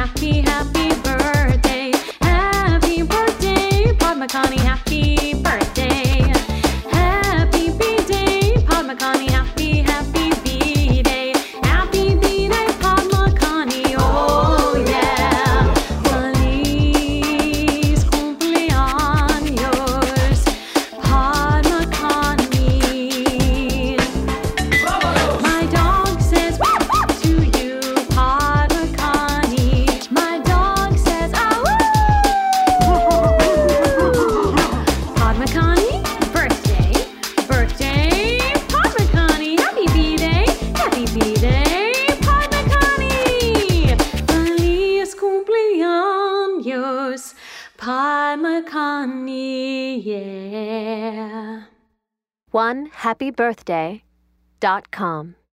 happy, happy birthday. Happy birthday, Pod McConney, happy birthday. Happy B-Day, Pod McConney, happy, happy B-Day. Happy B-Day, Pod McConney, oh yeah. Feliz cumpleaños, Pod McConney. My dog says to you, Pod McConney. My dog says, ah, woo! Pod McConney, birthday, birthday, Pod McConney, happy B-Day, Pod McConney. Feliz cumpleaños, Pod McConney, yeah. OneHappyBirthday.com